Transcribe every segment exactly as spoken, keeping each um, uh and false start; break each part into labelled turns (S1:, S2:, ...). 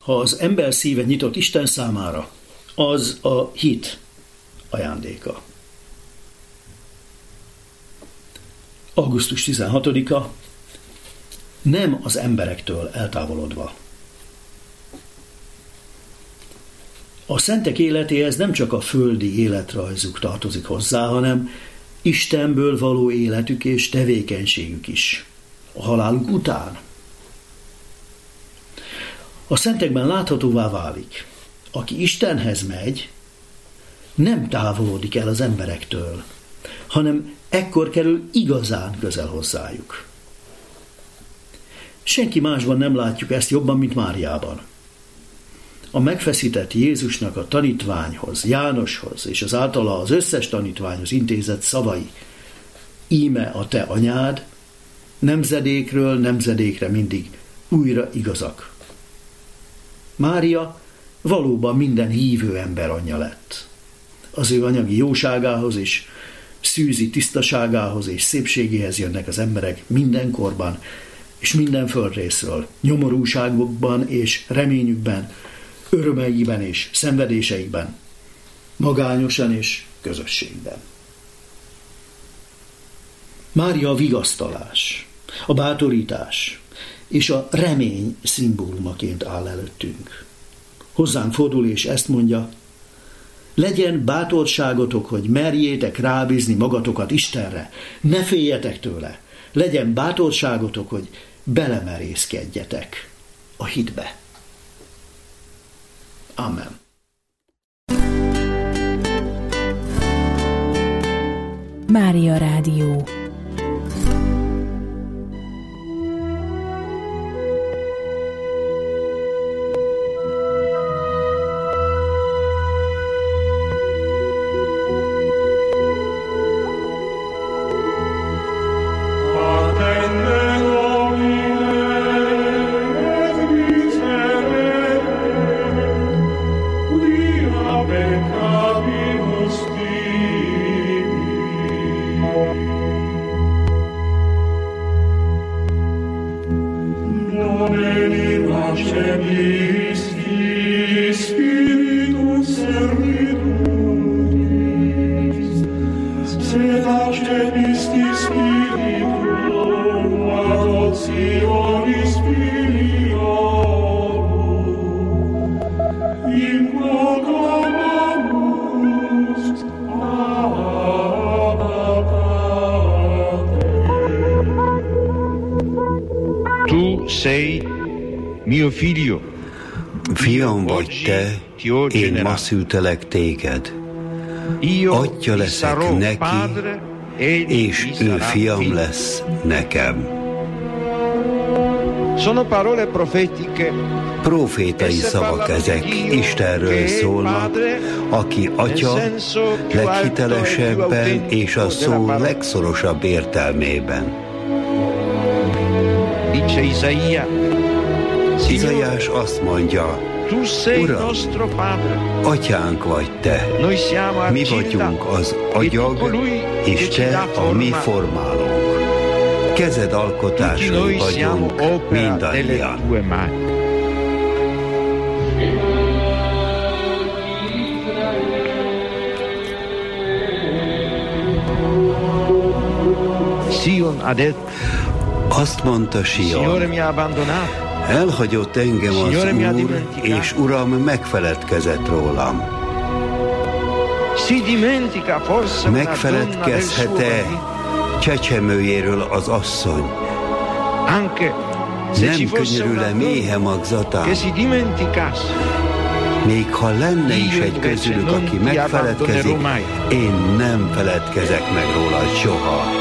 S1: Ha az ember szíve nyitott Isten számára, az a hit ajándéka. augusztus tizenhatodika. Nem az emberektől eltávolodva. A szentek életéhez nem csak a földi életrajzuk tartozik hozzá, hanem Istenből való életük és tevékenységük is, a haláluk után. A szentekben láthatóvá válik, aki Istenhez megy, nem távolodik el az emberektől, hanem ekkor kerül igazán közel hozzájuk. Senki másban nem látjuk ezt jobban, mint Máriában. A megfeszített Jézusnak a tanítványhoz, Jánoshoz és az általa az összes tanítványhoz intézett szavai, íme a te anyád, nemzedékről nemzedékre mindig újra igazak. Mária valóban minden hívő ember anyja lett. Az ő anyagi jóságához és szűzi tisztaságához és szépségéhez jönnek az emberek mindenkorban és minden földrészről, nyomorúságokban és reményükben, örömeiben és szenvedéseikben, magányosan és közösségben. Mária a vigasztalás, a bátorítás és a remény szimbólumaként áll előttünk. Hozzánk fordul és ezt mondja: legyen bátorságotok, hogy merjétek rábízni magatokat Istenre, ne féljetek tőle, legyen bátorságotok, hogy belemerészkedjetek a hitbe. Amen.
S2: Mária Rádió.
S3: Fiam vagy te, én ma szültelek téged. Atya leszek neki, és ő fiam lesz nekem. Profétai szavak ezek, Istenről szólnak, aki atya leghitelesebben és a szó legszorosabb értelmében. Izaiás azt mondja: Uram, atyánk vagy te, mi vagyunk az agyag, és te a mi formálónk. Kezed alkotásai vagyunk mindannyian. Azt mondta Sion: elhagyott engem az Úr, és Uram megfeledkezett rólam. Megfeledkezhet-e csecsemőjéről az asszony? Nem könyörül-e méhe magzatán? Még ha lenne is egy közülük, aki megfeledkezik, én nem feledkezek meg róla soha.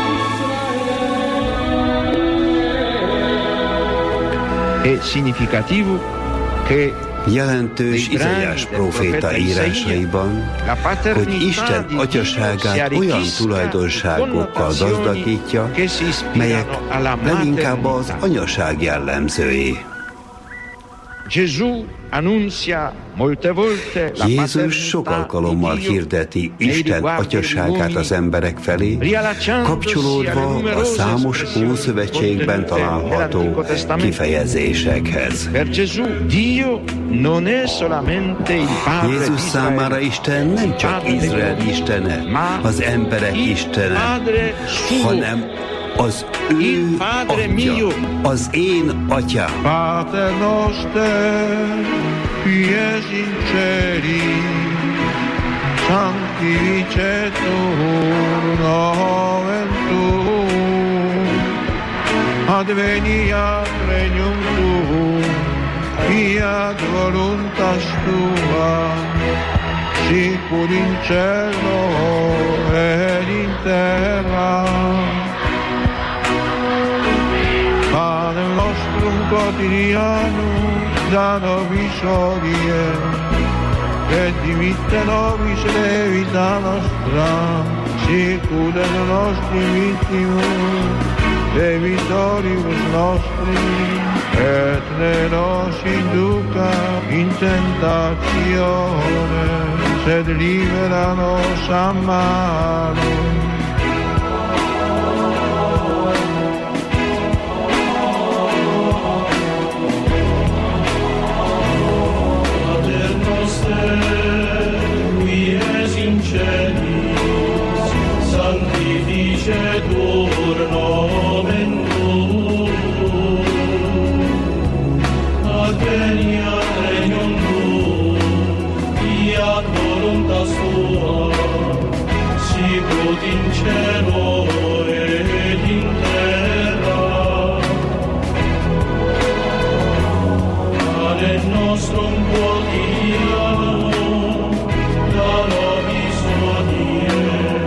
S3: Jelentős Izaiás próféta írásaiban, hogy Isten atyaságát olyan tulajdonságokkal gazdagítja, melyek leginkább az anyaság jellemzői. Jézus sok alkalommal hirdeti Isten atyaságát az emberek felé, kapcsolódva a számos Ószövetségben található kifejezésekhez. Jézus számára Isten nem csak Izrael istene, az emberek istene, hanem az ő atya, az én atyám.
S4: Pater noster, qui es in celi, sanctificetur nomen tuum, adveniat regnum tuum, fiat voluntas tua, sicur in cielo et in terra. Panem nostrum quotidianum da nobis hodie, et dimitte nobis debita nostra, sicut et nostri vittimus debitoribus nostri, et ne nos induca in tentatione, sed libera nos a malo.
S5: Sanctificetur nomen tuum, adveniat regnum tuum, fiat voluntas tua, sicut in cielo et in terra. Panem nostrum quotidianum da nobis hodie,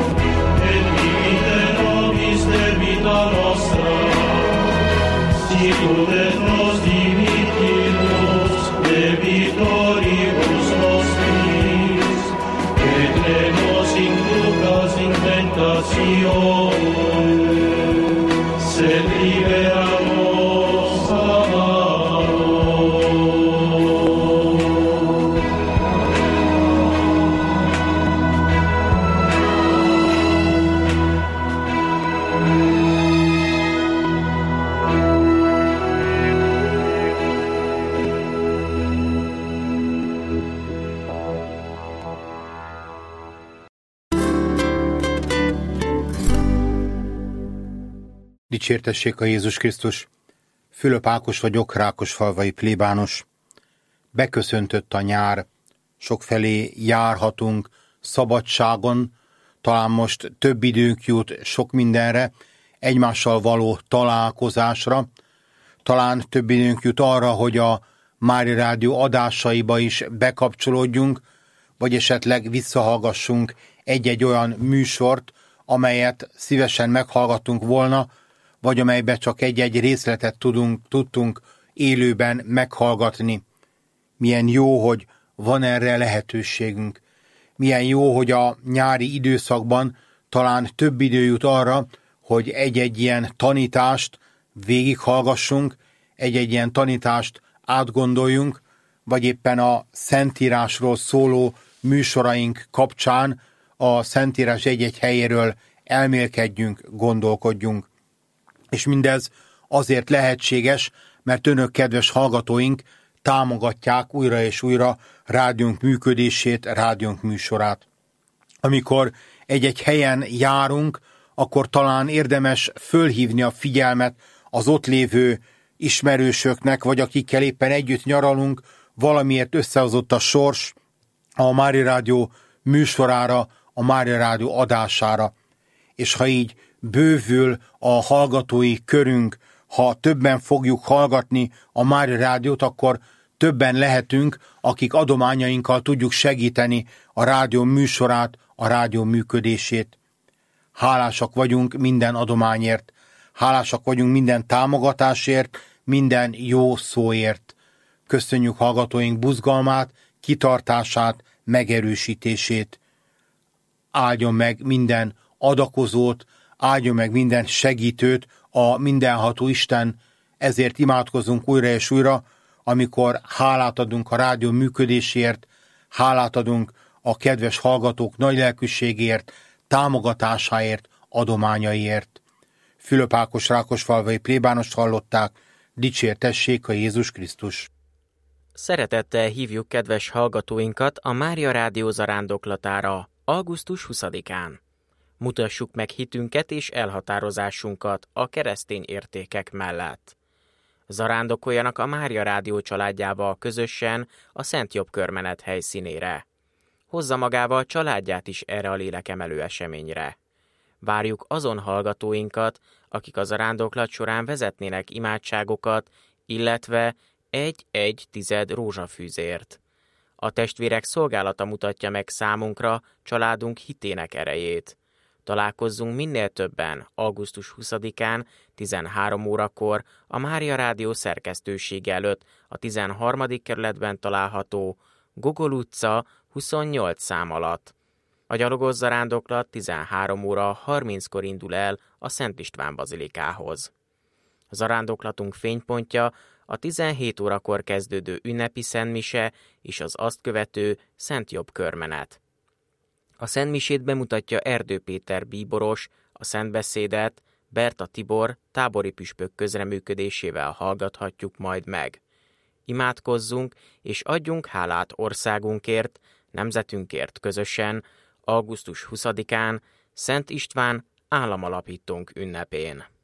S5: debita nostra, sicut et nos dimittimus debitoribus nostris, et ne nos inducas in tentatione, sed libera nos a malo.
S6: Dicsértessék a Jézus Krisztus! Fülöp Ákos vagyok, Rákosfalvai plébános. Beköszöntött a nyár, sokfelé járhatunk szabadságon, talán most több időnk jut sok mindenre, egymással való találkozásra, talán több időnk jut arra, hogy a Mária Rádió adásaiba is bekapcsolódjunk, vagy esetleg visszahallgassunk egy-egy olyan műsort, amelyet szívesen meghallgattunk volna, vagy amelyben csak egy-egy részletet tudunk, tudtunk élőben meghallgatni. Milyen jó, hogy van erre lehetőségünk. Milyen jó, hogy a nyári időszakban talán több idő jut arra, hogy egy-egy ilyen tanítást végighallgassunk, egy-egy ilyen tanítást átgondoljunk, vagy éppen a Szentírásról szóló műsoraink kapcsán a Szentírás egy-egy helyéről elmélkedjünk, gondolkodjunk. És mindez azért lehetséges, mert önök, kedves hallgatóink, támogatják újra és újra rádiónk működését, rádiónk műsorát. Amikor egy-egy helyen járunk, akkor talán érdemes fölhívni a figyelmet az ott lévő ismerősöknek, vagy akikkel éppen együtt nyaralunk, valamiért összehozott a sors a Mária Rádió műsorára, a Mária Rádió adására. És ha így bővül a hallgatói körünk, ha többen fogjuk hallgatni a Mária Rádiót, akkor többen lehetünk, akik adományainkkal tudjuk segíteni a rádió műsorát, a rádió működését. Hálásak vagyunk minden adományért, hálásak vagyunk minden támogatásért, minden jó szóért. Köszönjük hallgatóink buzgalmát, kitartását, megerősítését. Áldjon meg minden adakozót, áldjon meg minden segítőt a mindenható Isten, ezért imádkozunk újra és újra, amikor hálát adunk a rádió működésért, hálát adunk a kedves hallgatók nagy lelkűségért, támogatásáért, adományaiért. Fülöp Ákos rákosfalvai plébánost hallották, dicsértessék a Jézus Krisztus!
S7: Szeretettel hívjuk kedves hallgatóinkat a Mária Rádió zarándoklatára augusztus huszadikán. Mutassuk meg hitünket és elhatározásunkat a keresztény értékek mellett. Zarándokoljanak a Mária Rádió családjával közösen a Szent Jobb Körmenet helyszínére. Hozza magával családját is erre a lélekemelő eseményre. Várjuk azon hallgatóinkat, akik a zarándoklat során vezetnének imádságokat, illetve egy-egy tized rózsafűzért. A testvérek szolgálata mutatja meg számunkra családunk hitének erejét. Találkozzunk minél többen augusztus huszadikán tizenhárom órakor a Mária Rádió szerkesztősége előtt a tizenharmadik kerületben található Gogol utca huszonnyolc szám alatt. A gyalogos zarándoklat tizenhárom óra harminckor indul el a Szent István bazilikához. A zarándoklatunk fénypontja a tizenhét órakor kezdődő ünnepi szentmise és az azt követő Szent Jobb Körmenet. A szentmisét bemutatja Erdő Péter bíboros, a szentbeszédet Berta Tibor tábori püspök közreműködésével hallgathatjuk majd meg. Imádkozzunk és adjunk hálát országunkért, nemzetünkért közösen, augusztus huszadikán Szent István államalapítónk ünnepén.